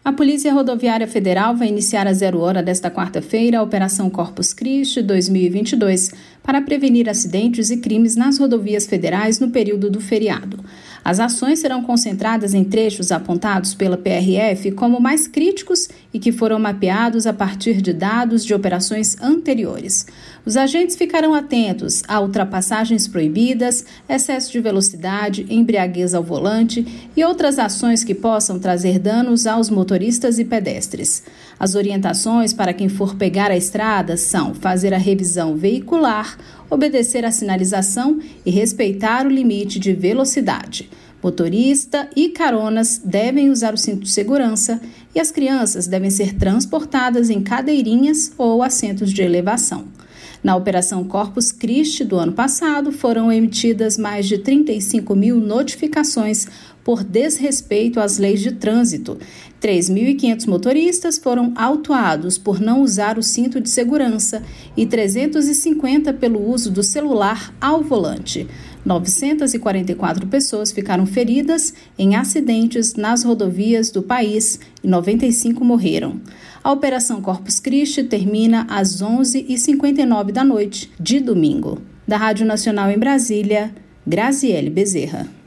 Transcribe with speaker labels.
Speaker 1: A Polícia Rodoviária Federal vai iniciar às 0h desta quarta-feira a Operação Corpus Christi 2022 para prevenir acidentes e crimes nas rodovias federais no período do feriado. As ações serão concentradas em trechos apontados pela PRF como mais críticos e que foram mapeados a partir de dados de operações anteriores. Os agentes ficarão atentos a ultrapassagens proibidas, excesso de velocidade, embriaguez ao volante e outras ações que possam trazer danos aos motoristas e pedestres. As orientações para quem for pegar a estrada são fazer a revisão veicular, obedecer à sinalização e respeitar o limite de velocidade. Motorista e caronas devem usar o cinto de segurança e as crianças devem ser transportadas em cadeirinhas ou assentos de elevação. Na Operação Corpus Christi do ano passado, foram emitidas mais de 35 mil notificações por desrespeito às leis de trânsito. 3.500 motoristas foram autuados por não usar o cinto de segurança e 350 pelo uso do celular ao volante. 944 pessoas ficaram feridas em acidentes nas rodovias do país e 95 morreram. A Operação Corpus Christi termina às 11h59 da noite de domingo. Da Rádio Nacional em Brasília, Graziele Bezerra.